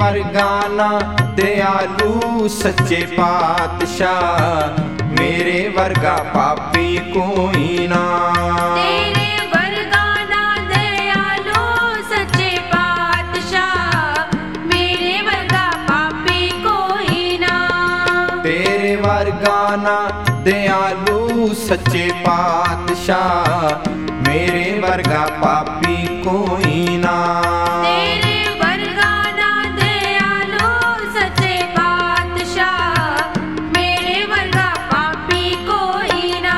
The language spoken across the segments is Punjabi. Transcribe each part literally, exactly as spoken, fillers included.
वर्गा ना दयालु सच्चे पातशाह, मेरे वर्गा पापी कोई ना। तेरे वर्गा ना दयालु सच्चे पातशाह, मेरे वर्गा पापी कोई ना। तेरे वर्गा ना दयालु सच्चे पातशाह, मेरे वर्गा पापी कोई ना। तेरे वर्गा ना दयालु सच्चे पातशाह, मेरे वर्गा पापी कोई ना।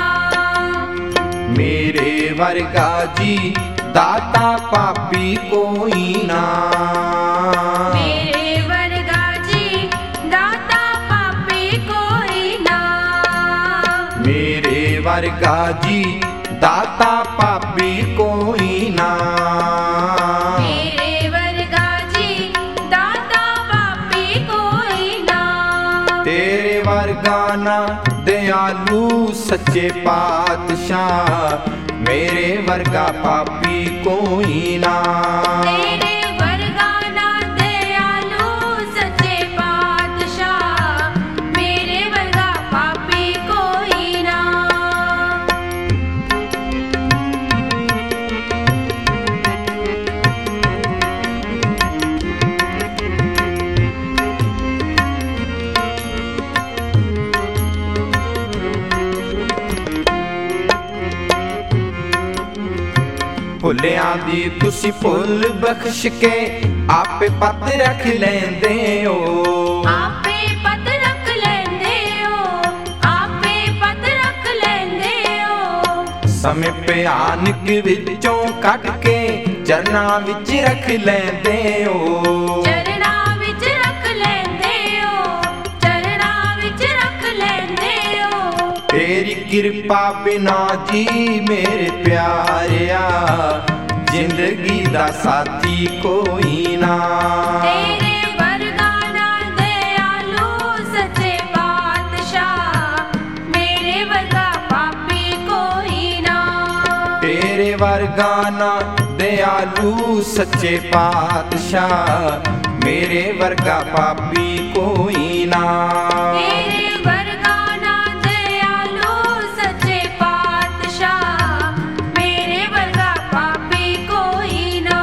मेरे वर्गा जी दाता पापी कोई ना। मेरे वर्गा जी दाता पापी कोई ना। मेरे वर्गा जी दाता पापी कोई ना। मेरे वर्गा जी दाता पापी कोई ना। तेरे वर्गा ना दयालु सच्चे पातशाह, मेरे वर्गा पापी कोई ना। तेरे वर्गा ना दयालु सच्चे पातशाह, मेरे वर्गा पापी कोई ना। ਭੁੱਲਿਆਂ ਦੀ ਤੁਸੀਂ ਭੁੱਲ ਬਖਸ਼ ਕੇ ਆਪੇ ਪਤ ਰੱਖ ਲੈਂਦੇ ਹੋ। ਆਪੇ ਪਤ ਰੱਖ ਲੈਂਦੇ ਹੋ, ਆਪੇ ਪਤ ਰੱਖ ਲੈਂਦੇ ਹੋ। ਸਮੇਂ ਭਿਆਨਕ ਵਿੱਚੋਂ ਕੱਢ ਕੇ ਚਰਨਾਂ ਵਿੱਚ ਰੱਖ ਲੈਂਦੇ ਹੋ। ਚਰਨਾਂ ਵਿੱਚ ਰੱਖ ਲੈਂਦੇ ਹੋ, ਚਰਨਾਂ ਵਿੱਚ ਰੱਖ ਲੈਂਦੇ ਹੋ। ਤੇਰੀ ਕਿਰਪਾ ਬਿਨਾ ਜੀ ਮੇਰੇ ਪਿਆਰਿਆ, ਜ਼ਿੰਦਗੀ ਦਾ ਸਾਥੀ ਕੋਈ ਨਾ। ਤੇਰੇ ਵਰਗਾ ਨਾ ਦਇਆਲੂ ਸੱਚੇ ਪਾਤਸ਼ਾਹ, ਮੇਰੇ ਵਰਗਾ ਪਾਪੀ ਕੋਈ ਨਾ। ਤੇਰੇ ਵਰਗਾ ਨਾ ਦਇਆਲੂ ਸੱਚੇ ਪਾਤਸ਼ਾਹ, ਮੇਰੇ ਵਰਗਾ ਪਾਪੀ ਕੋਈ ਨਾ। ਤੇਰੇ ਵਰਗਾ ਨਾ ਦਇਆਲੂ ਸੱਚੇ ਪਾਤਸ਼ਾਹ, ਮੇਰੇ ਵਰਗਾ ਪਾਪੀ ਕੋਈ ਨਾ।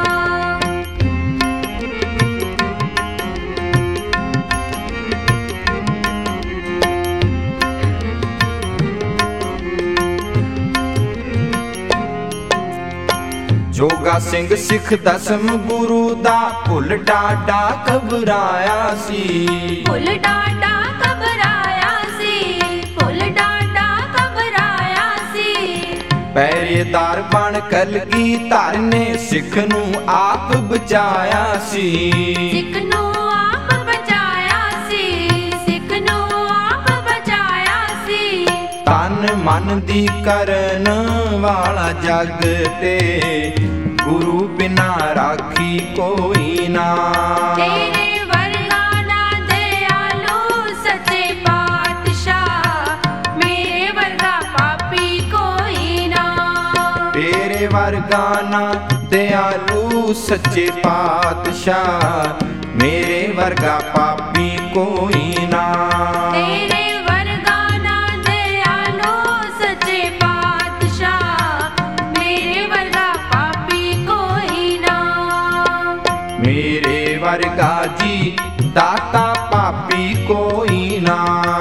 ਜੋਗਾ ਸਿੰਘ ਸਿੱਖ ਦਸਮ ਗੁਰੂ ਦਾ ਭੁੱਲ ਡਾਡਾ ਘਬਰਾਇਆ ਸੀ। ਭੁੱਲ ਡਾਡਾ ਘਬਰਾਇਆ ਸੀ, ਭੁੱਲ ਡਾਡਾ ਘਬਰਾਇਆ ਸੀ। ਪਹਿਰੇਦਾਰ ਬਣ ਕਲਗੀਧਰ ਨੇ ਸਿੱਖ ਨੂੰ ਆਪ ਬਚਾਇਆ ਸੀ। ਸਿੱਖ ਨੂੰ ਆਪ ਬਚਾਇਆ ਸੀ, ਸਿੱਖ ਨੂੰ ਆਪ ਬਚਾਇਆ ਸੀ। ਤਨ ਮਨ ਦੀ ਕਰਨ ਵਾਲਾ ਜਗ ਤੇ ਗੁਰੂ ਬਿਨਾ ਰਾਖੀ ਕੋਈ ਨਾ। ਤੇਰੇ ਵਰਗਾ ਨਾ ਦਇਆਲੂ ਸੱਚੇ ਪਾਤਸ਼ਾਹ, ਮੇਰੇ ਵਰਗਾ ਪਾਪੀ ਕੋਈ ਨਾ। ਤੇਰੇ ਵਰਗਾ ਨਾ ਦਇਆਲੂ ਸੱਚੇ ਪਾਤਸ਼ਾਹ, ਮੇਰੇ ਵਰਗਾ ਪਾਪੀ ਕੋਈ ਨਾ। ਤੇਰੇ ਵਰਗਾ ਨਾ ਦਇਆਲੂ ਸੱਚੇ ਪਾਤਸ਼ਾਹ, ਮੇਰੇ ਵਰਗਾ ਪਾਪੀ ਕੋਈ ਨਾ। ਮੇਰੇ ਵਰਗਾ ਜੀ ਦਾਤਾ ਪਾਪੀ ਕੋਈ ਨਾ।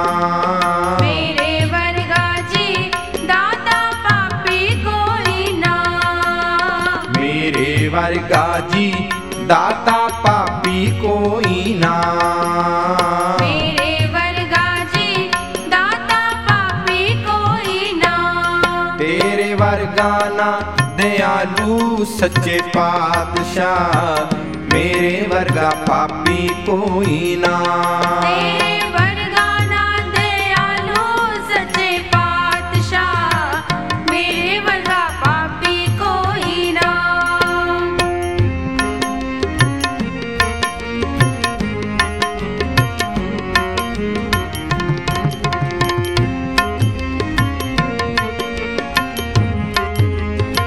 ਮੇਰੇ ਵਰਗਾ ਜੀ ਦਾਤਾ ਪਾਪੀ ਕੋਈ ਨਾ। ਮੇਰੇ ਵਰਗਾ ਜੀ ਦਾਤਾ ਪਾਪੀ ਕੋਈ ਨਾ। ਮੇਰੇ ਵਰਗਾ ਜੀ ਦਾਤਾ ਪਾਪੀ ਕੋਈ ਨਾ। ਤੇਰੇ ਵਰਗਾ ਨਾ ਦਇਆਲੂ ਸੱਚੇ ਪਾਤਸ਼ਾਹ, ਮੇਰੇ ਵਰਗਾ ਪਾਪੀ ਕੋਈ ਨਾ। ਤੇਰੇ ਵਰਗਾ ਨਾ ਦਇਆਲੂ ਸੱਚੇ ਪਾਤਸ਼ਾਹ, ਮੇਰੇ ਵਰਗਾ ਪਾਪੀ ਕੋਈ ਨਾ।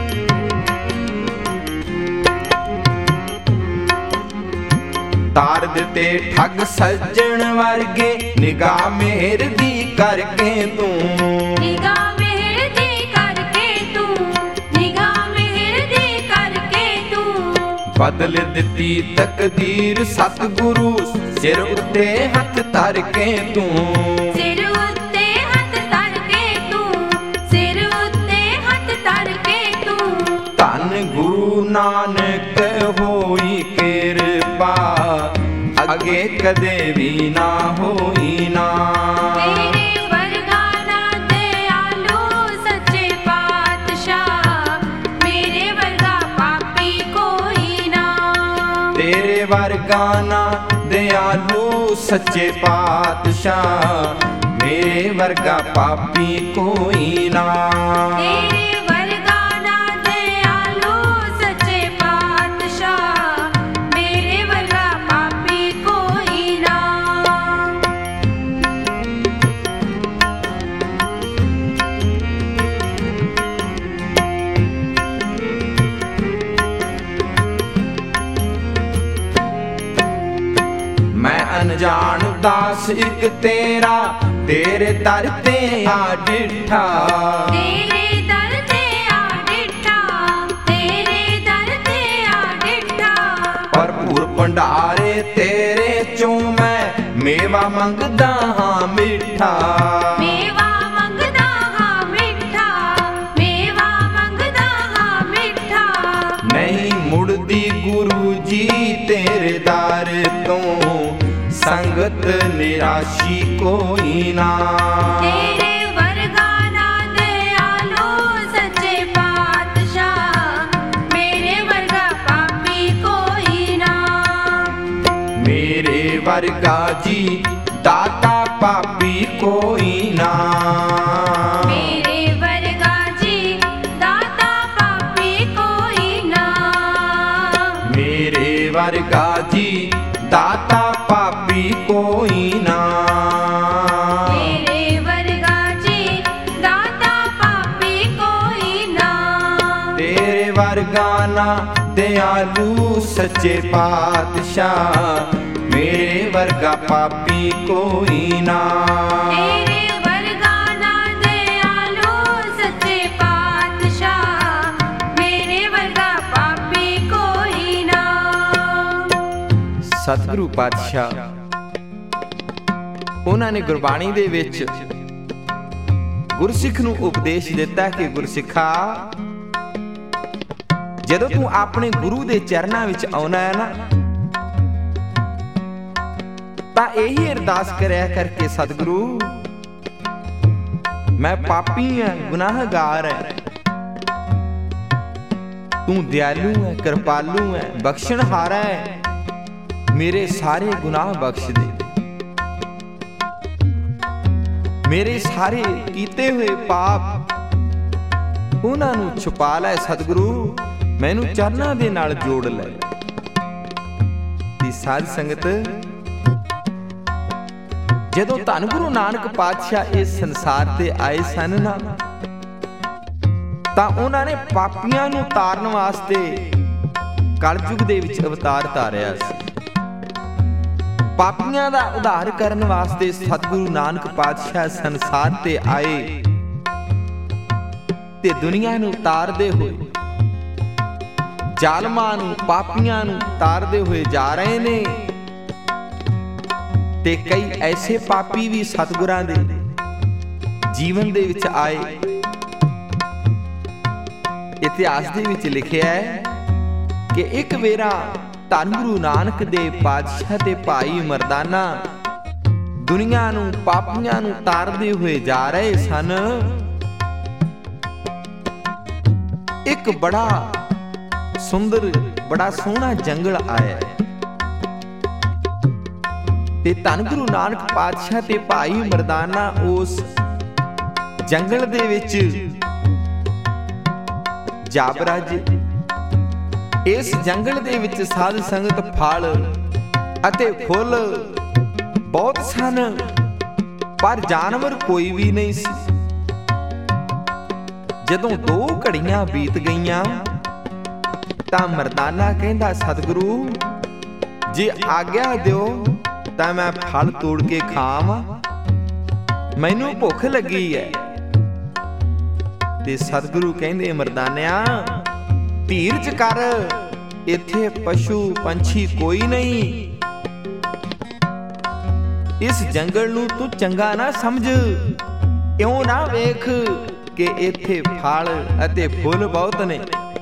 ਤਾਰ ਠੱਗ ਤੇ ਠੱਗ ਸੱਜਣ ਵਰਗੇ ਨਿਗਾਹ ਮਿਹਰ ਦੀ ਕਰਕੇ ਤੂੰ ਨਿਗਾਹ ਮਿਹਰ ਦੀ ਕਰਕੇ ਤੂੰ ਨਿਗਾਹ ਮਿਹਰ ਦੀ ਕਰਕੇ ਤੂੰ ਬਦਲ ਦਿੱਤੀ ਤਕਦੀਰ ਸਤਿਗੁਰੂ ਸਿਰ ਉੱਤੇ ਹੱਥ ਧਰ ਕੇ ਤੂੰ ਸਿਰ ਉੱਤੇ ਹੱਥ ਧਰ ਕੇ ਤੂੰ ਸਿਰ ਉੱਤੇ ਹੱਥ ਧਰ ਕੇ ਤੂੰ ਧੰਨ ਗੁਰੂ ਨਾਨਕ ਹੋਈ ਕਿਰਪਾ ਅੱਗੇ ਕਦੇ ਵੀ ਨਾ ਹੋਈ ਨਾ ਤੇਰੇ ਵਰਗਾ ਨਾ ਦਿਆਲੂ ਸੱਚੇ ਪਾਤਸ਼ਾਹ ਮੇਰੇ ਵਰਗਾ ਪਾਪੀ ਕੋਈ ਨਾ ਤੇਰੇ ਵਰਗਾ ਨਾ ਦਿਆਲੂ ਸੱਚੇ ਪਾਤਸ਼ਾਹ ਮੇਰੇ ਵਰਗਾ ਪਾਪੀ ਕੋਈ ਨਾ ਤੇਰੇ ਵਰਗਾ ਨਾ ਦਿਆਲੂ ਸੱਚੇ ਪਾਤਸ਼ਾਹ ਮੇਰੇ ਵਰਗਾ ਪਾਪੀ ਕੋਈ ਨਾ ਮੈਂ ਅਣਜਾਣ ਦਾਸ ਇੱਕ ਤੇਰਾ ਤੇਰੇ ਦਰ ਤੇ ਆ ਡਿਠਾ ਤੇਰੇ ਦਰ ਤੇ ਆ ਡਿਠਾ ਤੇਰੇ ਦਰ ਤੇ ਆ ਡਿਠਾ ਭਰਪੂਰ ਭੰਡਾਰੇ ਤੇਰੇ ਚੋਂ ਮੈਂ ਮੇਵਾ ਮੰਗਦਾ ਹਾਂ ਮਿੱਠਾ ਮੇਵਾ ਮੰਗਦਾ ਹਾਂ ਮਿੱਠਾ ਮੇਵਾ ਮੰਗਦਾ ਹਾਂ ਮਿੱਠਾ ਨਹੀਂ ਮੁੜਦੀ ਗੁਰੂ ਜੀ ਤੇਰੇ ਦਰ ਤੋਂ ਸੰਗਤ ਨਿਰਾਸ਼ੀ ਕੋਈ ਨਾ ਤੇਰੇ ਵਰਗਾ ਨਾ ਦਿਆਲੂ ਸੱਚੇ ਪਾਤਸ਼ਾਹ ਮੇਰੇ ਵਰਗਾ ਪਾਪੀ ਕੋਈ ਨਾ ਮੇਰੇ ਵਰਗਾ ਜੀ ਦਾਤਾ ਪਾਪੀ ਕੋਈ ਨਾ ਮੇਰੇ ਵਰਗਾ ਜੀ ਦਾਤਾ ਪਾਪੀ ਕੋਈ ਨਾ ਮੇਰੇ ਵਰਗਾ ਜੀ ਦਾਤਾ ਪਾਪੀ ਕੋਈ ਨਾ ਤੇਰੇ ਵਰਗਾ ਜੀ ਦਾਤਾ ਪਾਪੀ ਕੋਈ ਨਾ ਤੇਰੇ ਵਰਗਾ ਨਾ ਦਿਆਲੂ ਸੱਚੇ ਪਾਤਸ਼ਾਹ ਮੇਰੇ ਵਰਗਾ ਪਾਪੀ ਕੋਈ ਨਾ ਤੇਰੇ ਵਰਗਾ ਨਾ ਦਿਆਲੂ ਸੱਚੇ ਪਾਤਸ਼ਾਹ ਮੇਰੇ ਵਰਗਾ ਪਾਪੀ ਕੋਈ ਨਾ ਸਤਿਗੁਰੂ ਪਾਤਸ਼ਾਹ ਉਹਨਾਂ ਨੇ ਗੁਰਬਾਣੀ ਦੇ ਵਿੱਚ ਗੁਰਸਿੱਖ ਨੂੰ ਉਪਦੇਸ਼ ਦਿੱਤਾ ਕਿ ਗੁਰਸਿੱਖਾ ਜਦੋਂ ਤੂੰ ਆਪਣੇ ਗੁਰੂ ਦੇ ਚਰਨਾਂ ਵਿੱਚ ਆਉਣਾ ਹੈ ਨਾ ਤਾਂ ਇਹੀ ਅਰਦਾਸ ਕਰਿਆ ਕਰਕੇ ਸਤਿਗੁਰੂ ਮੈਂ ਪਾਪੀ ਹਾਂ ਗੁਨਾਹਗਾਰ ਹਾਂ ਤੂੰ ਦਿਆਲੂ ਹੈ ਕਿਰਪਾਲੂ ਹੈ ਬਖਸ਼ਣਹਾਰਾ ਹੈ ਮੇਰੇ ਸਾਰੇ ਗੁਨਾਹ ਬਖਸ਼ ਦੇ ਮੇਰੇ ਸਾਰੇ ਕੀਤੇ ਹੋਏ ਪਾਪ ਉਹਨਾਂ ਨੂੰ ਛੁਪਾ ਲੈ ਸਤਿਗੁਰੂ ਮੈਨੂੰ ਚਰਨਾਂ ਦੇ ਨਾਲ ਜੋੜ ਲੈ ਦੀ ਸਾਧ ਸੰਗਤ ਜਦੋਂ ਧੰਨ ਗੁਰੂ ਨਾਨਕ ਪਾਤਸ਼ਾਹ ਇਸ ਸੰਸਾਰ ਤੇ ਆਏ ਸਨ ਨਾ ਤਾਂ ਉਹਨਾਂ ਨੇ ਪਾਪੀਆਂ ਨੂੰ ਤਾਰਨ ਵਾਸਤੇ ਕਲਯੁਗ ਦੇ ਵਿੱਚ ਅਵਤਾਰ ਧਾਰਿਆ ਸੀ ਪਾਪੀਆਂ ਦਾ ਉਧਾਰ ਕਰਨ ਵਾਸਤੇ ਸਤਿਗੁਰੂ ਨਾਨਕ ਪਾਤਸ਼ਾਹ ਸੰਸਾਰ ਤੇ ਆਏ ਤੇ ਦੁਨੀਆ ਨੂੰ ਤਾਰਦੇ ਹੋਏ ਜ਼ਾਲਮਾਂ ਨੂੰ ਪਾਪੀਆਂ ਨੂੰ ਤਾਰਦੇ ਹੋਏ ਜਾ ਰਹੇ ਨੇ ਤੇ ਕਈ ਐਸੇ ਪਾਪੀ ਵੀ ਸਤਿਗੁਰਾਂ ਦੇ ਜੀਵਨ ਦੇ ਵਿੱਚ ਆਏ ਇਤਿਹਾਸ ਦੇ ਵਿੱਚ ਲਿਖਿਆ ਹੈ ਕਿ ਇੱਕ ਵੇਰਾ ਧੰਨ ਗੁਰੂ ਨਾਨਕ ਦੇ ਪਾਤਸ਼ਾਹ ਤੇ ਭਾਈ ਮਰਦਾਨਾ ਦੁਨੀਆ ਨੂੰ ਪਾਪੀਆਂ ਨੂੰ ਤਾਰਦੇ ਹੋਏ ਜਾ ਰਹੇ ਸਨ ਇੱਕ ਬੜਾ ਸੁੰਦਰ ਬੜਾ ਸੋਹਣਾ ਜੰਗਲ ਆਇਆ ਤੇ ਧੰਨ ਗੁਰੂ ਨਾਨਕ ਪਾਤਸ਼ਾਹ ਤੇ ਭਾਈ ਮਰਦਾਨਾ ਉਸ ਜੰਗਲ ਦੇ ਵਿੱਚ ਜਾ ਬਰਾਜੇ ਇਸ ਜੰਗਲ ਦੇ ਵਿੱਚ ਸਾਧ ਸੰਗਤ ਫਲ ਅਤੇ ਫੁੱਲ ਬਹੁਤ ਸਨ ਪਰ ਜਾਨਵਰ ਕੋਈ ਵੀ ਨਹੀਂ ਸੀ ਜਦੋਂ ਦੋ ਘੜੀਆਂ ਬੀਤ ਗਈਆਂ ਤਾਂ ਮਰਦਾਨਾ ਕਹਿੰਦਾ ਸਤਿਗੁਰੂ ਜੇ ਆਗਿਆ ਦਿਓ ਤਾਂ ਮੈਂ ਫਲ ਤੋੜ ਕੇ ਖਾਵਾਂ, ਮੈਨੂੰ ਭੁੱਖ ਲੱਗੀ ਹੈ। ਤੇ ਸਤਿਗੁਰੂ ਕਹਿੰਦੇ ਮਰਦਾਨਿਆ ਧੀਰਜ ਕਰ, ਇੱਥੇ ਪਸ਼ੂ ਪੰਛੀ ਕੋਈ ਨਹੀਂ। ਇਸ ਜੰਗਲ ਨੂੰ ਤੂੰ ਚੰਗਾ ਨਾ ਸਮਝ, ਇਉਂ ਨਾ ਵੇਖ ਕਿ ਇੱਥੇ ਫਲ ਅਤੇ ਫੁੱਲ ਬਹੁਤ ਨੇ।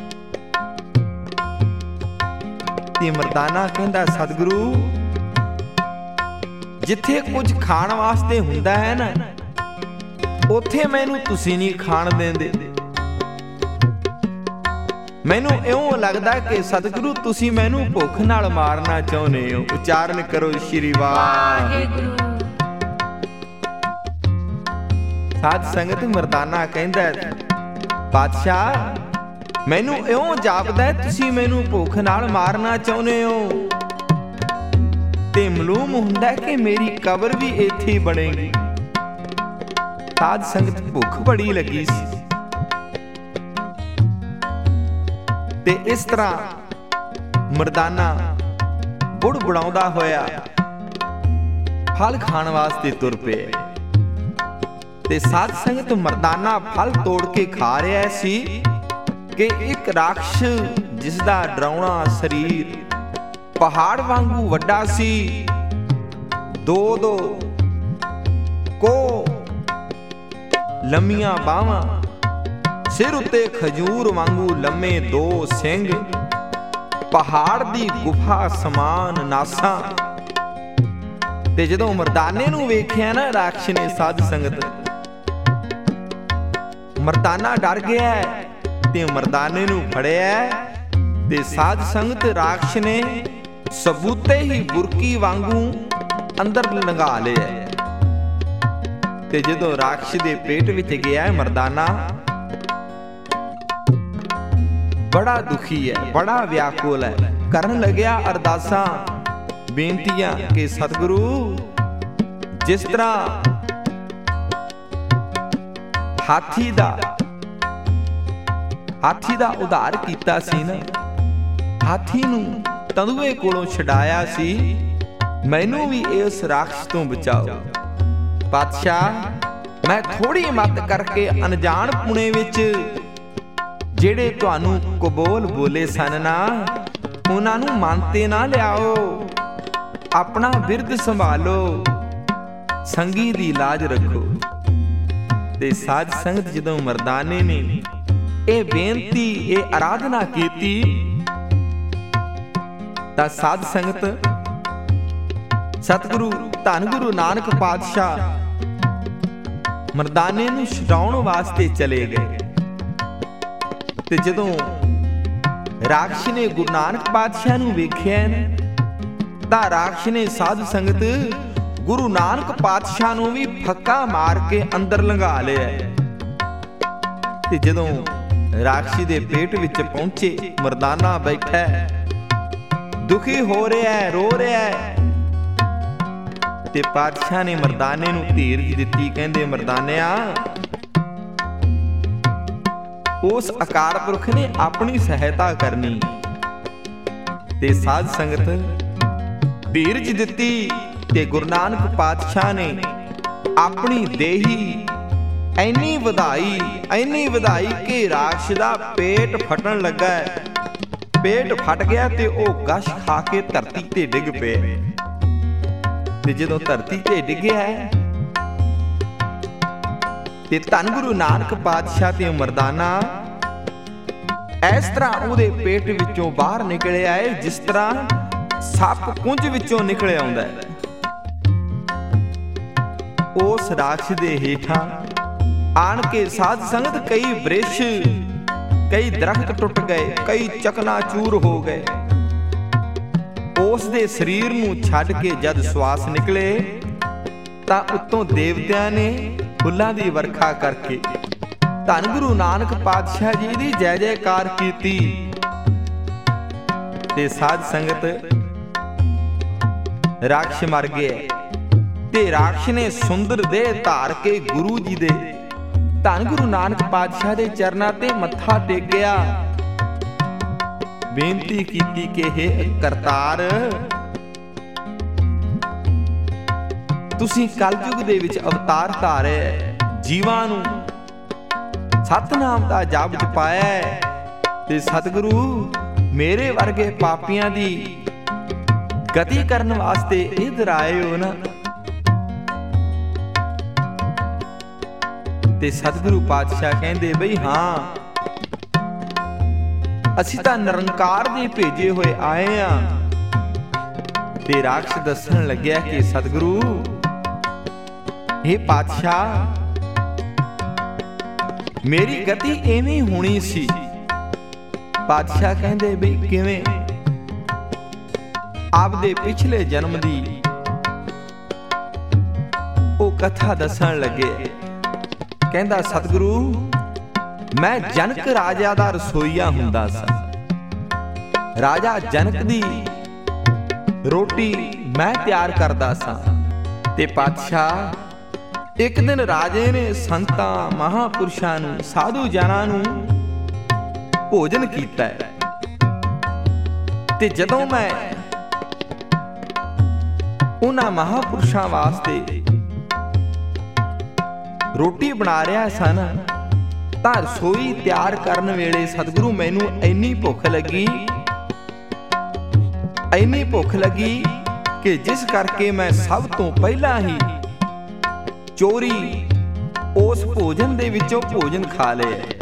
ਤੇ ਮਰਦਾਨਾ ਕਹਿੰਦਾ ਸਤਿਗੁਰੂ ਜਿੱਥੇ ਕੁਝ ਖਾਣ ਵਾਸਤੇ ਹੁੰਦਾ ਹੈ ਨਾ, ਉੱਥੇ ਮੈਨੂੰ ਤੁਸੀਂ ਨਹੀਂ ਖਾਣ ਦਿੰਦੇ। ਮੈਨੂੰ ਇਉਂ ਲੱਗਦਾ ਕਿ ਸਤਿਗੁਰੂ ਤੁਸੀਂ ਮੈਨੂੰ ਭੁੱਖ ਨਾਲ ਮਾਰਨਾ ਚਾਹੁੰਦੇ ਹੋ। ਉਚਾਰਨ ਕਰੋ ਸ਼੍ਰੀ ਵਾਹਿਗੁਰੂ। ਸਾਧ ਸੰਗਤ ਮਰਦਾਨਾ ਕਹਿੰਦਾ ਪਾਤਸ਼ਾਹ ਮੈਨੂੰ ਇਉਂ ਜਾਪਦਾ ਤੁਸੀਂ ਮੈਨੂੰ ਭੁੱਖ ਨਾਲ ਮਾਰਨਾ ਚਾਹੁੰਦੇ ਹੋ, ਤੇ ਮਾਲੂਮ ਹੁੰਦਾ ਕਿ ਮੇਰੀ ਕਬਰ ਵੀ ਇੱਥੇ ਹੀ ਬਣੇਗੀ। ਸਾਧ ਸੰਗਤ ਭੁੱਖ ਬੜੀ ਲੱਗੀ ਸੀ, ਤੇ ਇਸ ਤਰ੍ਹਾਂ ਮਰਦਾਨਾ ਬੁੜ ਬੁੜਾਉਂਦਾ ਹੋਇਆ ਫਲ ਖਾਣ ਵਾਸਤੇ ਤੁਰ ਪਿਆ। ਤੇ ਸਾਧ ਸੰਗਤ ਮਰਦਾਨਾ ਫਲ ਤੋੜ ਕੇ ਖਾ ਰਿਹਾ ਸੀ ਕਿ ਇੱਕ ਰਾਖਸ਼ ਜਿਸ ਦਾ ਡਰਾਉਣਾ ਸਰੀਰ ਪਹਾੜ ਵਾਂਗੂ ਵੱਡਾ ਸੀ, ਦੋ ਦੋ ਕੋ ਲੰਮੀਆਂ ਬਾਹਾਂ, ਸਿਰ ਉੱਤੇ ਖਜੂਰ ਵਾਂਗੂ ਲੰਮੇ ਦੋ ਸਿੰਘ, ਪਹਾੜ ਦੀ ਗੁਫਾ ਸਮਾਨ ਨਾਸਾਂ। ਤੇ ਜਦੋਂ ਮਰਦਾਨੇ ਨੂੰ ਵੇਖਿਆ ਨਾ ਰਾਖਸ਼ ਨੇ, ਸਾਧ ਸੰਗਤ ਮਰਦਾਨਾ ਡਰ ਗਿਆ ਤੇ ਮਰਦਾਨੇ ਨੂੰ ਫੜਿਆ। ਤੇ ਸਾਧ ਸੰਗਤ ਰਾਖਸ਼ ਨੇ ਸਬੂਤੇ ਹੀ ਬੁਰਕੀ ਵਾਂਗੂ ਅੰਦਰ ਲੰਘਾ ਲਿਆ। ਤੇ ਜਦੋਂ ਰਾਖਸ਼ ਦੇ ਪੇਟ ਵਿੱਚ ਗਿਆ ਮਰਦਾਨਾ ਬੜਾ ਦੁਖੀ ਹੈ, ਬੜਾ ਵਿਆਕੁਲ ਹੈ, ਕਰਨ ਲੱਗਿਆ ਅਰਦਾਸਾਂ ਬੇਨਤੀਆਂ ਕਿ ਸਤਿਗੁਰੂ ਜਿਸ ਤਰ੍ਹਾਂ ਹਾਥੀ ਦਾ ਹਾਥੀ ਦਾ ਉਧਾਰ ਕੀਤਾ ਸੀ ਨਾ, ਹਾਥੀ ਨੂੰ ਤੰਦੂਏ ਕੋਲੋਂ ਛਡਾਇਆ ਸੀ, ਮੈਨੂੰ ਵੀ ਇਸ ਰਾਖਸ਼ ਤੋਂ ਬਚਾਓ। ਪਾਤਸ਼ਾਹ ਮੈਂ ਥੋੜੀ ਮੱਤ ਕਰਕੇ ਅਣਜਾਣ ਪੁਣੇ ਵਿੱਚ ਜਿਹੜੇ ਤੁਹਾਨੂੰ ਕਬੂਲ ਬੋਲੇ ਸਨ ਨਾ, ਉਹਨਾਂ ਨੂੰ ਮਨ ਤੇ ਨਾ ਲਿਆਓ, ਆਪਣਾ ਬਿਰਦ ਸੰਭਾਲੋ, ਸੰਗੀ ਦੀ ਲਾਜ ਰੱਖੋ। ਤੇ ਸਾਧ ਸੰਗਤ ਜਦੋਂ ਮਰਦਾਨੇ ਨੇ ਇਹ ਬੇਨਤੀ ਇਹ ਆਰਾਧਨਾ ਕੀਤੀ ਤਾਂ ਸਾਧ ਸੰਗਤ ਸਤਿਗੁਰੂ ਧੰਨ ਗੁਰੂ ਨਾਨਕ ਪਾਤਸ਼ਾਹ ਮਰਦਾਨੇ ਨੂੰ ਛਡਾਉਣ ਵਾਸਤੇ ਚਲੇ ਗਏ। ਤੇ ਜਦੋਂ ਰਾਖਸ਼ ਨੇ ਗੁਰੂ ਨਾਨਕ ਪਾਤਸ਼ਾਹ ਨੂੰ ਵੇਖਿਆ ਤਾਂ ਰਾਖਸ਼ ਨੇ ਸਾਧ ਸੰਗਤ ਗੁਰੂ ਨਾਨਕ ਪਾਤਸ਼ਾਹ ਨੂੰ ਵੀ ਫੱਕਾ ਮਾਰ ਕੇ ਅੰਦਰ ਲੰਘਾ ਲਿਆ। ਤੇ ਜਦੋਂ ਰਾਖਸ਼ੀ ਦੇ ਪੇਟ ਵਿੱਚ ਪਹੁੰਚੇ, ਮਰਦਾਨਾ ਬੈਠਾ ਦੁਖੀ ਹੋ ਰਿਹਾ, ਰੋ ਰਿਹਾ। ਤੇ ਪਾਤਸ਼ਾਹ ਨੇ ਮਰਦਾਨੇ ਨੂੰ ਧੀਰਜ ਦਿੱਤੀ, ਕਹਿੰਦੇ ਮਰਦਾਨਿਆ ਉਸ ਅਕਾਲ ਪੁਰਖ ਨੇ ਆਪਣੀ ਸਹਾਇਤਾ ਕਰਨੀ। ਤੇ ਸਾਧ ਸੰਗਤ ਧੀਰਜ ਦਿੱਤੀ ਤੇ ਗੁਰੂ ਨਾਨਕ ਪਾਤਸ਼ਾਹ ਨੇ ਆਪਣੀ ਦੇਹੀ ਐਨੀ ਵਧਾਈ ਐਨੀ ਵਧਾਈ ਕਿ ਰਾਖਸ਼ ਦਾ ਪੇਟ ਫਟਣ ਲੱਗਾ। ਪੇਟ ਫਟ ਗਿਆ ਤੇ ਉਹ ਗਸ਼ ਖਾ ਕੇ ਧਰਤੀ ਤੇ ਡਿੱਗ ਪਿਆ। ਤੇ ਜਦੋਂ ਧਰਤੀ ਤੇ ਡਿੱਗਿਆ ਤੇ ਧੰਨ ਗੁਰੂ ਨਾਨਕ ਪਾਤਸ਼ਾਹ ਤੇ ਮਰਦਾਨਾ ਇਸ ਤਰ੍ਹਾਂ ਉਹਦੇ ਪੇਟ ਵਿੱਚੋਂ ਬਾਹਰ ਨਿਕਲ ਆਏ ਜਿਸ ਤਰ੍ਹਾਂ ਸੱਪ ਕੁੰਜ ਵਿੱਚੋਂ ਨਿਕਲ ਆਉਂਦਾ ਹੈ। ਉਸ ਰਾਖਸ਼ ਦੇ ਹੇਠਾਂ ਆਣ ਕੇ ਸਾਧ ਸੰਗਤ ਕਈ ਬ੍ਰਿਸ਼ ਕਈ ਦਰਖਤ ਟੁੱਟ ਗਏ, ਕਈ ਚਕਨਾਚੂਰ ਹੋ ਗਏ। ਉਸ ਦੇ ਸਰੀਰ ਨੂੰ ਛੱਡ ਕੇ ਜਦ ਸਵਾਸ ਨਿਕਲੇ ਤਾਂ ਉੱਤੋਂ ਦੇਵਤਿਆਂ ਨੇ ਫੁੱਲਾਂ ਦੀ ਵਰਖਾ ਕਰਕੇ ਧੰਨ ਗੁਰੂ ਨਾਨਕ ਪਾਤਸ਼ਾਹ ਜੀ ਦੀ ਜੈ ਜੈਕਾਰ ਕੀਤੀ। ਤੇ ਸਾਧ ਸੰਗਤ ਰਾਖਸ਼ ਮਰ ਗਏ ਤੇ ਰਾਖਸ਼ ਨੇ ਸੁੰਦਰ ਦੇਹ ਧਾਰ ਕੇ ਗੁਰੂ ਜੀ ਦੇ ਧੰਨ ਗੁਰੂ ਨਾਨਕ ਪਾਤਸ਼ਾਹ ਦੇ ਚਰਨਾਂ ਤੇ ਮੱਥਾ ਟੇਕਿਆ। ਬੇਨਤੀ ਕੀਤੀ ਕਿ ਹੇ ਕਰਤਾਰ ਤੁਸੀਂ ਕਲਯੁਗ ਦੇ ਵਿੱਚ ਅਵਤਾਰ ਧਾਰਿਆ, ਜੀਵਾਂ ਨੂੰ ਸਤਿਨਾਮ ਦਾ ਜਪ ਜਪਾਇਆ ਹੈ, ਤੇ ਸਤਿਗੁਰੂ ਮੇਰੇ ਵਰਗੇ ਪਾਪੀਆਂ ਦੀ ਗਤੀ ਕਰਨ ਵਾਸਤੇ ਇੱਧਰ ਆਏ ਹੋ ਨਾ। ਤੇ ਸਤਿਗੁਰੂ ਪਾਤਸ਼ਾਹ ਕਹਿੰਦੇ ਬਈ ਹਾਂ, ਅਸੀਂ ਤਾਂ ਨਿਰੰਕਾਰ ਦੇ ਭੇਜੇ ਹੋਏ ਆਏ ਆ। ਤੇ ਰਾਖਸ਼ ਦੱਸਣ ਲੱਗਿਆ ਕਿ ਸਤਿਗੁਰੂ, ਇਹ ਪਾਤਸ਼ਾਹ, ਮੇਰੀ ਗਤੀ ਐਵੇਂ ਹੋਣੀ ਸੀ। ਪਾਤਸ਼ਾਹ ਕਹਿੰਦੇ ਬਈ ਕਿਵੇਂ? ਆਪਦੇ ਪਿਛਲੇ ਜਨਮ ਦੀ ਉਹ ਕਥਾ ਦੱਸਣ ਲੱਗੇ। ਕਹਿੰਦਾ ਸਤਿਗੁਰੂ, ਮੈਂ ਜਨਕ ਰਾਜਾ ਦਾ ਰਸੋਈਆ ਹੁੰਦਾ ਸਾਂ। ਰਾਜਾ ਜਨਕ ਦੀ ਰੋਟੀ ਮੈਂ ਤਿਆਰ ਕਰਦਾ ਸਾਂ। ਤੇ ਪਾਤਸ਼ਾਹ, ਇੱਕ ਦਿਨ ਰਾਜੇ ਨੇ ਸੰਤਾਂ, ਮਹਾਪੁਰਸ਼ਾਂ ਨੂੰ, ਸਾਧੂ ਜਨਾਂ ਨੂੰ ਭੋਜਨ ਕੀਤਾ ਹੈ। ਤੇ ਜਦੋਂ ਮੈਂ ਉਹਨਾਂ ਮਹਾਪੁਰਸ਼ਾਂ ਵਾਸਤੇ ਰੋਟੀ ਬਣਾ ਰਿਹਾ ਸਨ, ਤਾਂ ਰਸੋਈ ਤਿਆਰ ਕਰਨ ਵੇਲੇ ਸਤਿਗੁਰੂ ਮੈਨੂੰ ਇੰਨੀ ਭੁੱਖ ਲੱਗੀ, ਇੰਨੀ ਭੁੱਖ ਲੱਗੀ ਕਿ ਜਿਸ ਕਰਕੇ ਮੈਂ ਸਭ ਤੋਂ ਪਹਿਲਾਂ ਹੀ ਚੋਰੀ ਉਸ ਭੋਜਨ ਦੇ ਵਿੱਚੋਂ ਭੋਜਨ ਖਾ ਲਿਆ।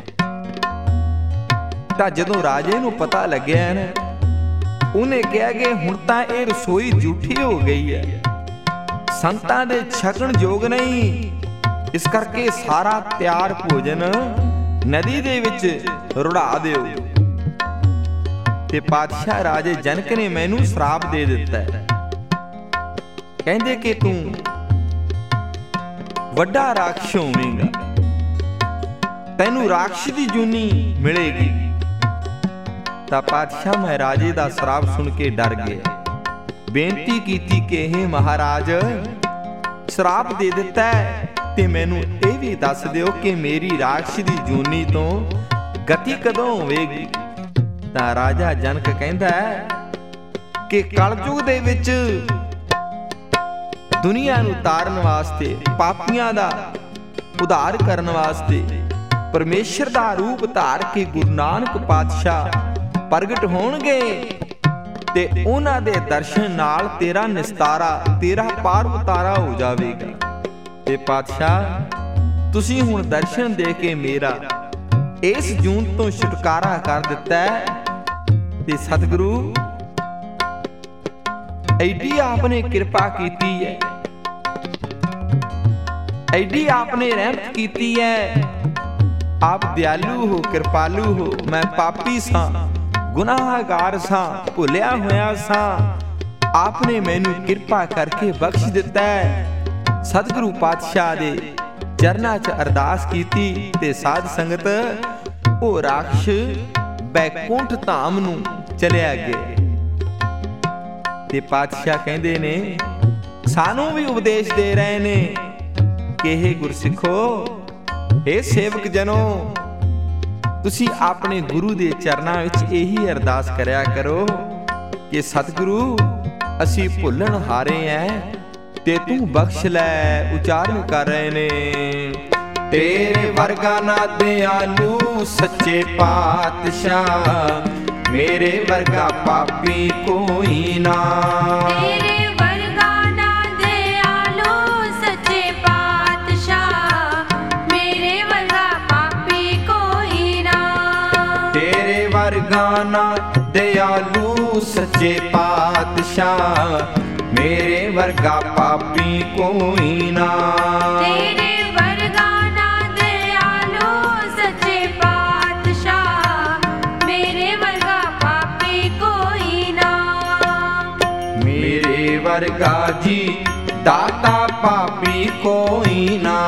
ਤਾਂ ਜਦੋਂ ਰਾਜੇ ਨੂੰ ਪਤਾ ਲੱਗਿਆ ਨਾ, ਉਹਨੇ ਕਿਹਾ ਕਿ ਹੁਣ ਤਾਂ ਇਹ ਰਸੋਈ ਝੂਠੀ ਹੋ ਗਈ ਹੈ, ਸੰਤਾਂ ਦੇ ਛਕਣ ਯੋਗ ਨਹੀਂ, ਇਸ ਕਰਕੇ ਸਾਰਾ ਤਿਆਰ ਭੋਜਨ ਨਦੀ ਦੇ ਵਿੱਚ ਰੁੜਾ ਦਿਓ। ਤੇ ਪਾਤਸ਼ਾਹ ਰਾਜੇ ਜਨਕ ਨੇ ਮੈਨੂੰ ਸ਼ਰਾਪ ਦੇ ਦਿੱਤਾ ਹੈ। ਕਹਿੰਦੇ ਕਿ ਤੂੰ ਵੱਡਾ ਰਾਖਸ਼ ਹੋਵੇਂਗਾ, ਤੈਨੂੰ ਰਾਖਸ਼ ਦੀ ਜੂਨੀ ਮਿਲੇਗੀ। ਤਾਂ ਪਾਤਸ਼ਾਹ ਮੈਂ ਰਾਜੇ ਦਾ ਸ਼ਰਾਪ ਸੁਣ ਕੇ ਡਰ ਗਿਆ, ਬੇਨਤੀ ਕੀਤੀ ਕਿ ਇਹ ਮਹਾਰਾਜ, ਸ਼ਰਾਪ ਦੇ ਦਿੱਤਾ ਹੈ ਤੇ ਮੈਨੂੰ ਇਹ ਵੀ ਦੱਸ ਦਿਓ ਕਿ ਮੇਰੀ ਰਾਖਸ਼ ਦੀ ਜੂਨੀ ਤੋਂ ਗਤੀ ਕਦੋਂ ਹੋਵੇਗੀ। ਤਾਂ ਰਾਜਾ ਜਨਕ ਕਹਿੰਦਾ ਕਿ ਕਲਯੁਗ ਦੇ ਵਿੱਚ ਦੁਨੀਆ ਨੂੰ ਤਾਰਨ ਵਾਸਤੇ, ਪਾਪੀਆਂ ਦਾ ਉਧਾਰ ਕਰਨ ਵਾਸਤੇ ਪਰਮੇਸ਼ਰ ਦਾ ਰੂਪ ਧਾਰ ਕੇ ਗੁਰੂ ਨਾਨਕ ਪਾਤਸ਼ਾਹ ਪ੍ਰਗਟ ਹੋਣਗੇ ਤੇ ਉਹਨਾਂ ਦੇ ਦਰਸ਼ਨ ਨਾਲ ਤੇਰਾ ਨਿਸਤਾਰਾ, ਤੇਰਾ ਪਾਰ ਉਤਾਰਾ ਹੋ ਜਾਵੇਗਾ। ਤੇ ਪਾਤਸ਼ਾਹ, ਤੁਸੀਂ ਹੁਣ ਦਰਸ਼ਨ ਦੇ ਕੇ ਮੇਰਾ ਇਸ ਜੂਨ ਤੋਂ ਛੁਟਕਾਰਾ ਕਰ ਦਿੱਤਾ ਹੈ। ਤੇ ਸਤਿਗੁਰੂ, ਐਡੀ ਆਪਨੇ ਕਿਰਪਾ ਕੀਤੀ ਹੈ, ਐਡੀ ਆਪਨੇ ਰਹਿਮਤ ਕੀਤੀ ਹੈ। ਆਪ ਦਿਆਲੂ ਹੋ, ਕਿਰਪਾਲੂ ਹੋ। ਮੈਂ ਪਾਪੀ ਸਾਂ, ਗੁਨਾਹਗਾਰ ਸਾਂ, ਭੁੱਲਿਆ ਹੋਇਆ ਸਾਂ। ਆਪਨੇ ਮੈਨੂੰ ਕਿਰਪਾ ਕਰਕੇ ਬਖਸ਼ ਦਿੱਤਾ ਹੈ। ਸਤਿਗੁਰੂ ਪਾਤਸ਼ਾਹ ਦੇ ਚਰਨਾਂ 'ਚ ਅਰਦਾਸ ਕੀਤੀ ਤੇ ਸਾਧ ਸੰਗਤ ਉਹ ਰਾਖਸ਼ ਬੈਕੁੰਠ ਧਾਮ ਨੂੰ ਚਲਿਆ ਗਿਆ। ਤੇ ਪਾਤਸ਼ਾਹ ਕਹਿੰਦੇ ਨੇ, ਸਾਨੂੰ ਵੀ ਉਪਦੇਸ਼ ਦੇ ਰਹੇ ਨੇ ਕਿ ਇਹ ਗੁਰਸਿੱਖੋ, ਇਹ ਸੇਵਕ ਜਨੋ, ਤੁਸੀਂ ਆਪਣੇ ਗੁਰੂ ਦੇ ਚਰਨਾਂ ਵਿੱਚ ਇਹੀ ਅਰਦਾਸ ਕਰਿਆ ਕਰੋ ਕਿ ਸਤਿਗੁਰੂ, ਅਸੀਂ ਭੁੱਲਣ ਹਾਰੇ ਐ ਤੇ ਤੂੰ ਬਖਸ਼ ਲੈ। ਉਚਾਰਨ ਕਰ ਰਹੇ ਨੇ, ਤੇਰੇ ਵਰਗਾ ਨਾ ਦਿਆਲੂ ਸੱਚੇ ਪਾਤਸ਼ਾਹ, ਮੇਰੇ ਵਰਗਾ ਪਾਪੀ ਕੋਈ ਨਾ। ਤੇਰੇ ਵਰਗਾ ਨਾ ਦਿਆਲੂ ਸੱਚੇ ਪਾਤਸ਼ਾਹ, ਮੇਰੇ ਵਰਗਾ ਪਾਪੀ ਕੋਈ ਨਾ। ਤੇਰੇ ਵਰਗਾ ਨਾ ਦਿਆਲੂ ਸੱਚੇ ਪਾਤਸ਼ਾਹ, ਮੇਰੇ ਵਰਗਾ ਪਾਪੀ ਕੋਈ ਨਾ। ਤੇਰੇ ਵਰਗਾ ਨਾ ਦਿਆਲੂ ਸੱਚੇ ਪਾਤਸ਼ਾਹ, ਮੇਰੇ ਵਰਗਾ ਪਾਪੀ ਕੋਈ ਨਾ। ਮੇਰੇ ਵਰਗਾ ਜੀ ਦਾਤਾ ਪਾਪੀ ਕੋਈ ਨਾ।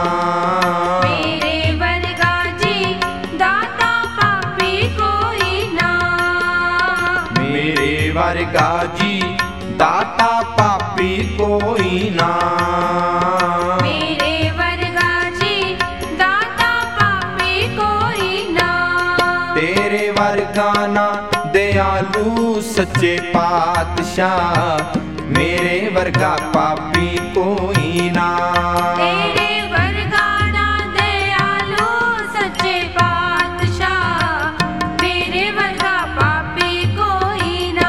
ਮੇਰੇ ਵਰਗਾ ਜੀ ਦਾਤਾ ਪਾਪੀ ਕੋਈ ਨਾ। ਮੇਰੇ ਵਰਗਾ ਜੀ ਦਾਤਾ ਪਾਪੀ ਕੋਈ ਨਾ। ਮੇਰੇ ਵਰਗਾ ਜੀ ਦਾਤਾ ਪਾਪੀ ਕੋਈ ਨਾ। ਤੇਰੇ ਵਰਗਾ ਨਾ ਦਿਆਲੂ ਸੱਚੇ ਪਾਤਸ਼ਾਹ, ਮੇਰੇ ਵਰਗਾ ਪਾਪੀ ਕੋਈ ਨਾ। ਤੇਰੇ ਵਰਗਾ ਨਾ ਦਇਆਲੂ ਸੱਚੇ ਪਾਤਸ਼ਾਹ, ਮੇਰੇ ਵਰਗਾ ਪਾਪੀ ਕੋਈ ਨਾ।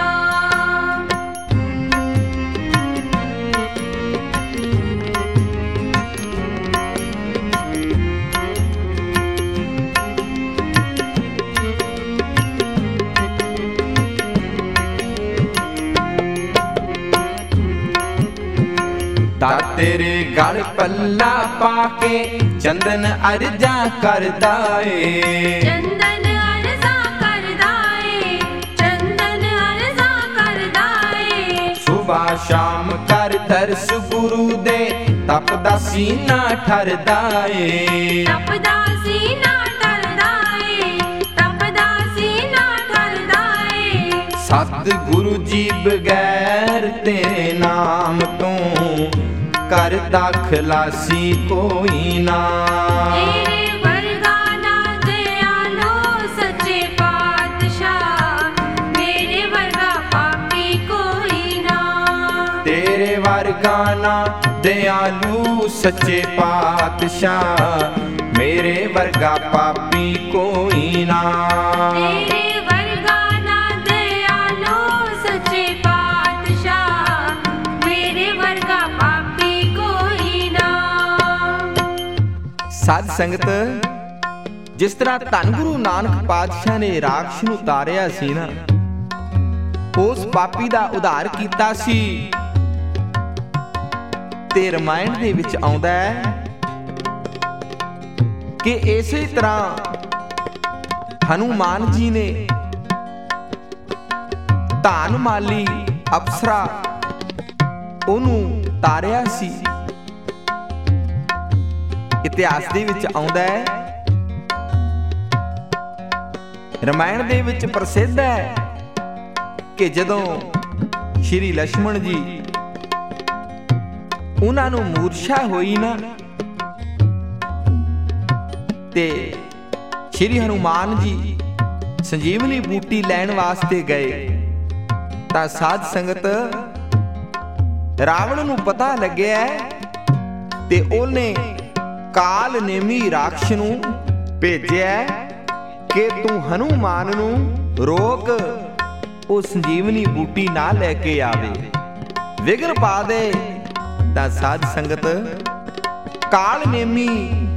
ਤਾਂ ਤੇਰੇ ਗਲ ਪੱਲਾ ਪਾ ਕੇ ਚੰਦਨ ਅਰਜ਼ਾਂ ਕਰਦਾ ਏ। ਚੰਦਨ ਅਰਜ਼ਾਂ ਕਰਦਾ ਏ, ਚੰਦਨ ਅਰਜ਼ਾਂ ਕਰਦਾ ਏ। ਸੁਬਹ ਸ਼ਾਮ ਕਰ ਦਰਸ ਗੁਰੂ ਦੇ, ਤਪਦਾ ਸੀਨਾ ਠਰਦਾ ਏ। ਤਪਦਾ ਸੀਨਾ ਠਰਦਾ ਏ, ਤਪਦਾ ਸੀਨਾ ਠਰਦਾ ਏ। ਸਤ ਗੁਰੂ ਜੀ ਬਗੈਰ ਤੇਰੇ ਨਾਮ ਤੋਂ ਕਰਦਾ ਖਲਾਸੀ ਕੋਈ ਨਾ। ਤੇਰੇ ਵਰਗਾ ਨਾ ਦਇਆਲੂ ਸੱਚੇ ਪਾਤਸ਼ਾਹ, ਮੇਰੇ ਵਰਗਾ ਪਾਪੀ ਕੋਈ ਨਾ। ਤੇਰੇ ਵਰਗਾ ਨਾ ਦਇਆਲੂ ਸੱਚੇ ਪਾਤਸ਼ਾਹ, ਮੇਰੇ ਵਰਗਾ ਪਾਪੀ ਕੋਈ ਨਾ। ਤੇਰੇ ਵਰਗਾ ਨਾ ਦਇਆਲੂ ਸੱਚੇ ਪਾਤਸ਼ਾਹ, ਮੇਰੇ ਵਰਗਾ ਪਾਪੀ ਕੋਈ ਨਾ। ਸਾਧ ਸੰਗਤ, ਜਿਸ ਤਰ੍ਹਾਂ ਧੰਨ ਗੁਰੂ ਨਾਨਕ ਪਾਤਸ਼ਾਹ ਨੇ ਰਾਖਸ਼ ਨੂੰ ਤਾਰਿਆ ਸੀ ਨਾ, ਉਸ ਪਾਪੀ ਦਾ ਉਧਾਰ ਕੀਤਾ ਸੀ, ਤੇ ਰਮਾਇਣ ਦੇ ਵਿੱਚ ਆਉਂਦਾ ਹੈ ਕਿ ਇਸੇ ਤਰ੍ਹਾਂ ਹਨੂਮਾਨ ਜੀ ਨੇ ਧਾਨ ਮਾਲੀ ਅਪਸਰਾ ਉਹਨੂੰ ਤਾਰਿਆ ਸੀ। ਇਤਿਹਾਸ ਦੇ ਵਿੱਚ ਆਉਂਦਾ ਹੈ, ਰਮਾਇਣ ਦੇ ਵਿੱਚ ਪ੍ਰਸਿੱਧ ਹੈ ਕਿ ਜਦੋਂ ਸ਼੍ਰੀ ਲక్ష్మణ ਜੀ ਉਹਨਾਂ ਨੂੰ ਮੂਰਛਾ ਹੋਈ ਨਾ, ਤੇ ਸ਼੍ਰੀ ਹਨੂਮਾਨ ਜੀ ਸੰਜੀਵਨੀ ਬੂਟੀ ਲੈਣ ਵਾਸਤੇ ਗਏ, ਤਾਂ ਸਾਧ ਸੰਗਤ ਰਾਵਣ ਨੂੰ ਪਤਾ ਲੱਗਿਆ ਤੇ ਉਹਨੇ ਕਾਲ ਨੇਮੀ ਰਾਖਸ਼ ਨੂੰ ਭੇਜਿਆ ਕਿ ਤੂੰ ਹਨੂਮਾਨ ਨੂੰ ਰੋਕ, ਉਹ ਸੰਜੀਵਨੀ ਬੂਟੀ ਨਾ ਲੈ ਕੇ ਆਵੇ, ਵਿਘਨ ਪਾ ਦੇ। ਤਾਂ ਸਾਧ ਸੰਗਤ ਕਾਲ ਨੇਮੀ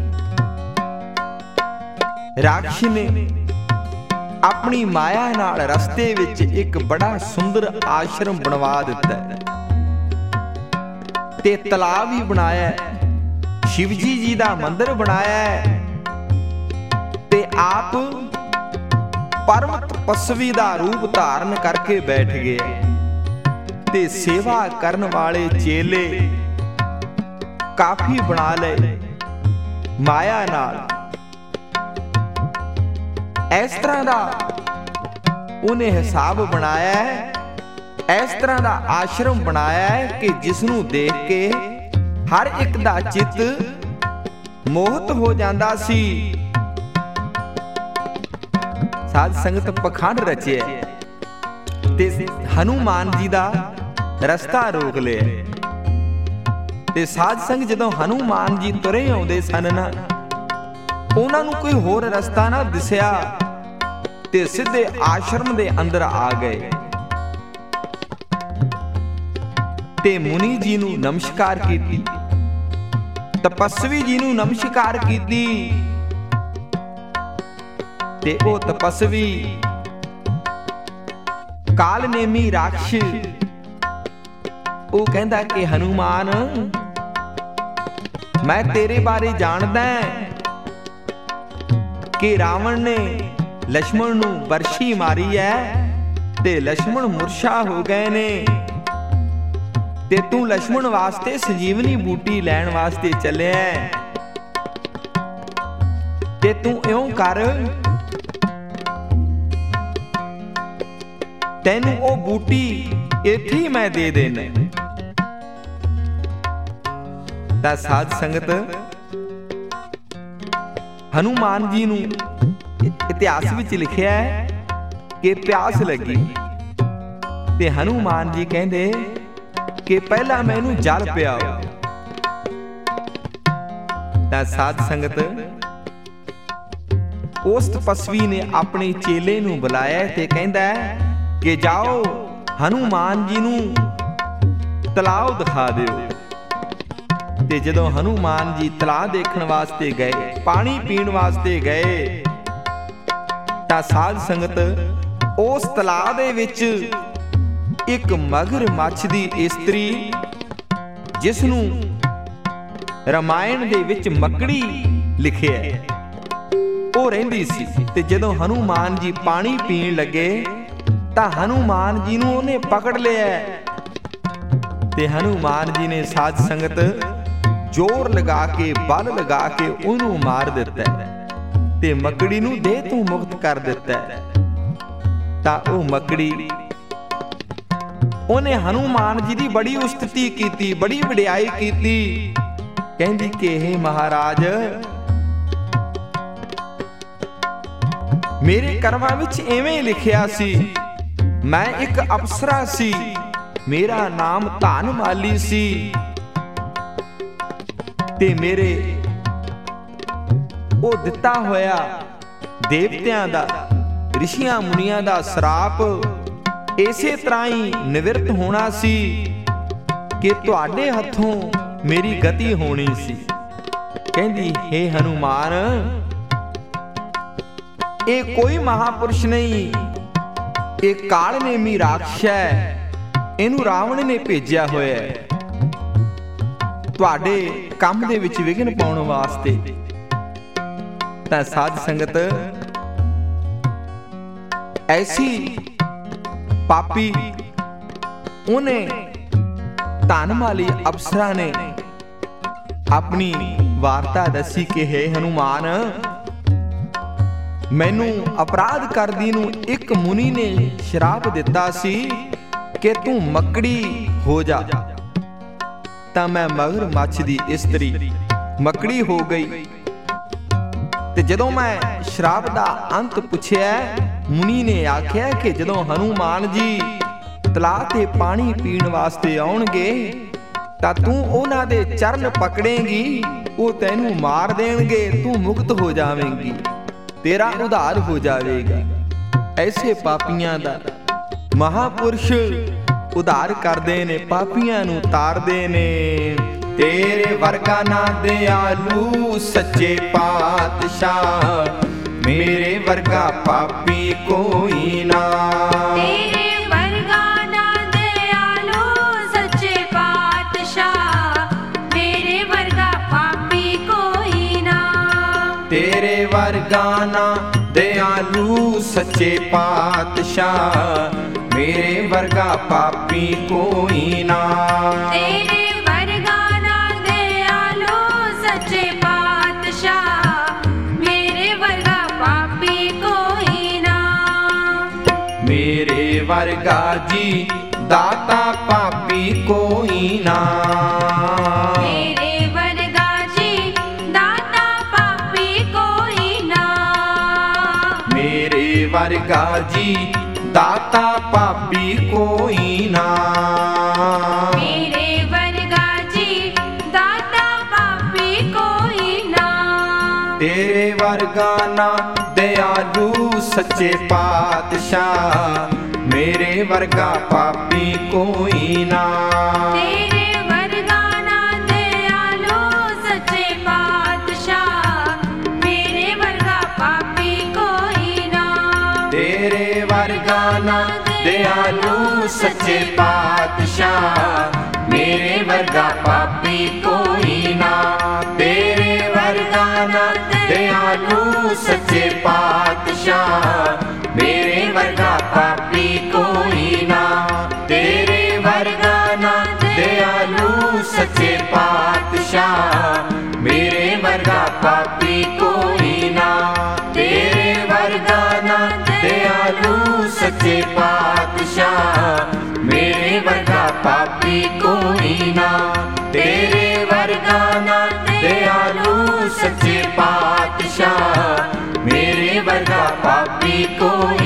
ਰਾਖਸ਼ ਨੇ ਆਪਣੀ ਮਾਇਆ ਨਾਲ ਰਸਤੇ ਵਿੱਚ ਇੱਕ ਬੜਾ ਸੁੰਦਰ ਆਸ਼ਰਮ ਬਣਵਾ ਦਿੱਤਾ ਤੇ ਤਲਾਬ ਵੀ ਬਣਾਇਆ, ਸ਼ਿਵਜੀ ਜੀ ਦਾ ਮੰਦਿਰ ਬਣਾਇਆ ਤੇ ਆਪ ਪਰਮ ਤਪਸਵੀ ਦਾ ਰੂਪ ਧਾਰਨ ਕਰਕੇ ਬੈਠ ਗਏ ਤੇ ਸੇਵਾ ਕਰਨ ਵਾਲੇ ਚੇਲੇ ਕਾਫੀ ਬਣਾ ਲਏ ਮਾਇਆ ਨਾਲ। ਇਸ ਤਰ੍ਹਾਂ ਦਾ ਉਹਨੇ ਹਿਸਾਬ ਬਣਾਇਆ ਹੈ, ਇਸ ਤਰ੍ਹਾਂ ਦਾ ਆਸ਼ਰਮ ਬਣਾਇਆ ਹੈ ਕਿ ਜਿਸ ਨੂੰ ਦੇਖ ਕੇ ਹਰ ਇੱਕ ਦਾ ਚਿੱਤ ਮੋਹਿਤ ਹੋ ਜਾਂਦਾ ਸੀ। ਸਾਧ ਸੰਗਤ ਪਖੰਡ ਰਚਿਆ ਤੇ ਹਨੂਮਾਨ ਜੀ ਦਾ ਰਸਤਾ ਰੋਕ ਲਿਆ, ਤੇ ਸਾਧ ਸੰਗ ਜਦੋਂ ਹਨੂਮਾਨ ਜੀ ਤੁਰੇ ਆਉਂਦੇ ਸਨ ਨਾ, ਉਹਨਾਂ ਨੂੰ ਕੋਈ ਹੋਰ ਰਸਤਾ ਨਾ ਦਿਸਿਆ ਤੇ ਸਿੱਧੇ ਆਸ਼ਰਮ ਦੇ ਅੰਦਰ ਆ ਗਏ ਤੇ ਮੁਨੀ ਜੀ ਨੂੰ ਨਮਸਕਾਰ ਕੀਤੀ, ਤਪਸਵੀ ਜੀ ਨੂੰ ਨਮਸਕਾਰ ਕੀਤੀ, ਤੇ ਉਹ ਤਪਸਵੀ ਕਾਲ ਨੇਮੀ ਰਾਖਸ਼ ਉਹ ਕਹਿੰਦਾ ਕਿ ਹਨੂਮਾਨ, ਮੈਂ ਤੇਰੇ ਬਾਰੇ ਜਾਣਦਾ ਕਿ ਰਾਵਣ ਨੇ ਲక్ష్మణ ਨੂੰ ਵਰਸ਼ੀ ਮਾਰੀ ਹੈ ਤੇ ਲక్ష్మణ ਮੁਰਛਾ ਹੋ ਗਏ ਨੇ, ਤੇ ਤੂੰ ਲక్ష్మణ ਵਾਸਤੇ ਸੰਜੀਵਨੀ ਬੂਟੀ ਲੈਣ ਵਾਸਤੇ ਚੱਲਿਆ, ਤੇ ਤੂੰ ਇਉਂ ਕਰ, ਤੈਨੂੰ ਉਹ ਬੂਟੀ ਇੱਥੇ ਹੀ ਮੈਂ ਦੇ ਦੇਣਾ। ਤਾਂ ਸਾਧ ਸੰਗਤ ਹਨੂਮਾਨ ਜੀ ਨੂੰ ਇਤਿਹਾਸ ਵਿੱਚ ਲਿਖਿਆ ਹੈ ਕਿ ਪਿਆਸ ਲੱਗੀ ਤੇ ਹਨੂਮਾਨ ਜੀ ਕਹਿੰਦੇ ਕਿ ਪਹਿਲਾਂ ਮੈਨੂੰ ਜਲ ਪਿਆਓ। ਤਾਂ ਸਾਧ ਸੰਗਤ ਉਸ ਤਪਸਵੀ ਨੇ ਆਪਣੇ ਚੇਲੇ ਨੂੰ ਬੁਲਾਇਆ ਤੇ ਕਹਿੰਦਾ ਕਿ ਜਾਓ ਹਨੂਮਾਨ ਜੀ ਨੂੰ ਤਲਾਅ ਦਿਖਾ ਦਿਓ। ਤੇ ਜਦੋਂ ਹਨੂਮਾਨ ਜੀ ਤਲਾਅ ਦੇਖਣ ਵਾਸਤੇ ਗਏ, ਪਾਣੀ ਪੀਣ ਵਾਸਤੇ ਗਏ, ਤਾਂ ਸਾਧ ਸੰਗਤ ਉਸ ਤਲਾਅ ਦੇ ਵਿੱਚ ਇੱਕ ਮਗਰਮੱਛ ਦੀ ਇਸਤਰੀ, ਜਿਸ ਨੂੰ ਰਾਮਾਇਣ ਦੇ ਵਿੱਚ ਮੱਕੜੀ ਲਿਖਿਆ, ਉਹ ਰਹਿੰਦੀ ਸੀ। ਤੇ ਜਦੋਂ ਹਨੂਮਾਨ ਜੀ ਪਾਣੀ ਪੀਣ ਲੱਗੇ ਤਾਂ ਹਨੂਮਾਨ ਜੀ ਨੂੰ ਉਹਨੇ ਪਕੜ ਲਿਆ ਤੇ ਹਨੂਮਾਨ ਜੀ ਨੇ ਸਾਧ ਸੰਗਤ ਜ਼ੋਰ ਲਗਾ ਕੇ, ਬਲ ਲਗਾ ਕੇ ਉਹਨੂੰ ਮਾਰ ਦਿੱਤਾ ਤੇ ਮੱਕੜੀ ਨੂੰ ਦੇਹ ਤੋਂ ਮੁਕਤ ਕਰ ਦਿੱਤਾ। ਤਾਂ ਉਹ ਮੱਕੜੀ, ਉਹਨੇ ਹਨੂਮਾਨ ਜੀ ਦੀ ਬੜੀ ਉਸਤਤੀ ਕੀਤੀ, ਬੜੀ ਵਡਿਆਈ ਕੀਤੀ, ਕਹਿੰਦੀ ਕਿ ਇਹ ਮਹਾਰਾਜ, ਮੇਰੇ ਕਰਮਾਂ ਵਿੱਚ ਐਵੇਂ ਲਿਖਿਆ ਸੀ, ਮੈਂ ਇੱਕ ਅਪਸਰਾ ਸੀ, ਮੇਰਾ ਨਾਮ ਧਨਮਾਲੀ ਸੀ, ਤੇ ਮੇਰੇ ਉਹ ਦਿੱਤਾ ਹੋਇਆ ਦੇਵਤਿਆਂ ਦਾ, ਰਿਸ਼ੀਆਂ ਮੁਨੀਆਂ ਦਾ ਸ਼ਰਾਪ ਇਸੇ ਤਰ੍ਹਾਂ ਹੀ ਨਿਵਰਤ ਹੋਣਾ ਸੀ ਕਿ ਤੁਹਾਡੇ ਹੱਥੋਂ ਮੇਰੀ ਗਤੀ ਹੋਣੀ ਸੀ। ਕਹਿੰਦੀ, ਹੇ ਹਨੂਮਾਨ, ਇਹ ਕੋਈ ਮਹਾਪੁਰਸ਼ ਨਹੀਂ, ਇਹ ਕਾਲਨੇਮੀ ਰਾਖਸ਼ ਹੈ, ਇਹਨੂੰ ਰਾਵਣ ਨੇ ਭੇਜਿਆ ਹੋਇਆ ਹੈ ਤੁਹਾਡੇ ਕੰਮ ਦੇ ਵਿੱਚ ਵਿਘਨ ਪਾਉਣ ਵਾਸਤੇ। ਤਾਂ ਸਾਧ ਸੰਗਤ ਐਸੀ ਪਾਪੀ ਉਹਨੇ ਧਨਮਾਲੀ ਅਪਸਰਾ ਨੇ ਆਪਣੀ ਵਾਰਤਾ ਦੱਸੀ ਕਿ ਹੈ ਹਨੂਮਾਨ, ਮੈਨੂੰ ਅਪਰਾਧ ਕਰਦੀ ਨੂੰ ਇੱਕ ਮੁਨੀ ਨੇ ਸ਼ਰਾਪ ਦਿੱਤਾ ਸੀ ਕਿ ਤੂੰ ਮੱਕੜੀ ਹੋ ਜਾ। ਤਾਂ ਮੈਂ ਮਗਰਮੱਛ ਦੀ ਇਸਤਰੀ ਮੱਕੜੀ ਹੋ ਗਈ। ਤੇ ਜਦੋਂ ਮੈਂ ਸ਼ਰਾਪ ਦਾ ਅੰਤ ਪੁੱਛਿਆ, ਮੁਨੀ ਨੇ ਆਖਿਆ ਕਿ ਜਦੋਂ ਹਨੂਮਾਨ ਜੀ ਤਲਾਅ ਤੇ ਪਾਣੀ ਪੀਣ ਵਾਸਤੇ ਆਉਣਗੇ ਤਾਂ ਤੂੰ ਉਹਨਾਂ ਦੇ ਚਰਨ ਪਕੜੇਂਗੀ, ਉਹ ਤੈਨੂੰ ਮਾਰ ਦੇਣਗੇ, ਤੂੰ ਮੁਕਤ ਹੋ ਜਾਵੇਂਗੀ, ਤੇਰਾ ਉਧਾਰ ਹੋ ਜਾਵੇਗਾ। ਐਸੇ ਪਾਪੀਆਂ ਦਾ ਮਹਾਪੁਰਸ਼ ਉਧਾਰ ਕਰਦੇ ਨੇ, ਪਾਪੀਆਂ ਨੂੰ ਤਾਰਦੇ ਨੇ। ਤੇਰੇ ਵਰਗਾ ਨਾ ਦਿਆਲੂ ਸੱਚੇ ਪਾਤਸ਼ਾਹ, ਮੇਰੇ ਵਰਗਾ ਪਾਪੀ ਕੋਈ ਨਾ। ਤੇਰੇ ਵਰਗਾ ਨਾ ਦਿਆਲੂ ਸੱਚੇ ਪਾਤਸ਼ਾਹ, ਮੇਰੇ ਵਰਗਾ ਪਾਪੀ ਕੋਈ ਨਾ। ਤੇਰੇ ਵਰਗਾ ਨਾ ਦਿਆਲੂ ਸੱਚੇ ਪਾਤਸ਼ਾਹ, ਮੇਰੇ ਵਰਗਾ ਪਾਪੀ ਕੋਈ ਨਾ। ਤੇਰੇ ਵਰਗਾ ਨਾ ਦਿਆਲੂ ਸੱਚੇ ਪਾਤਸ਼ਾਹ, ਮੇਰੇ ਵਰਗਾ ਪਾਪੀ ਕੋਈ ਨਾ। ਮੇਰੇ ਵਰਗਾ ਜੀ ਦਾਤਾ ਪਾਪੀ ਕੋਈ ਨਾ। ਮੇਰੇ ਵਰਗਾ ਜੀ ਦਾਤਾ ਪਾਪੀ ਕੋਈ ਨਾ। ਮੇਰੇ ਵਰਗਾ ਜੀ ਦਾਤਾ ਪਾਪੀ ਕੋਈ ਨਾ। ਮੇਰੇ ਵਰਗਾ ਜੀ ਦਾਤਾ ਪਾਪੀ ਕੋਈ ਨਾ। ਤੇਰੇ ਵਰਗਾ ਨਾ ਦਿਆਲੂ ਸੱਚੇ ਪਾਤਸ਼ਾਹ, ਮੇਰੇ ਵਰਗਾ ਪਾਪੀ ਕੋਈ ਨਾ। ਤੇਰੇ ਵਰਗਾ ਨਾ ਦਿਆਲੂ ਸੱਚੇ ਪਾਤਸ਼ਾਹ, ਮੇਰੇ ਵਰਗਾ ਪਾਪੀ ਕੋਈ ਨਾ। ਤੇਰੇ ਵਰਗਾ ਨਾ ਦਿਆਲੂ ਸੱਚੇ ਪਾਤਸ਼ਾਹ, ਮੇਰੇ ਵਰਗਾ ਪਾਪੀ ਕੋਈ ਨਾ। ਤੇਰੇ ਵਰਗਾ ਨਾ ਦਿਆਲੂ ਸੱਚੇ ਪਾਤਸ਼ਾਹ, ਮੇਰੇ ਵਰਗਾ ਪਾਪੀ ਕੋਈ ਨਾ। ਤੇਰੇ ਵਰਗਾ ਨਾ ਦਿਆਲੂ ਸੱਚੇ ਪਾਤਸ਼ਾਹ, ਮੇਰੇ ਵਰਗਾ ਪਾਪੀ ਕੋਈ ਨਾ। ਤੇਰੇ ਵਰਗਾ ਨਾ ਦਿਆਲੂ ਸੱਚੇ ਪਾਤਸ਼ਾਹ, ਮੇਰੇ ਵਰਗਾ ਪਾਪੀ ਕੋਈ ਨਾ। ਤੇਰੇ ਵਰਗਾ ਨਾ ਦਿਆਲੂ ਸੱਚੇ ਪਾਤਸ਼ਾਹ, ਮੇਰੇ ਵਰਗਾ ਪਾਪੀ ਕੋਈ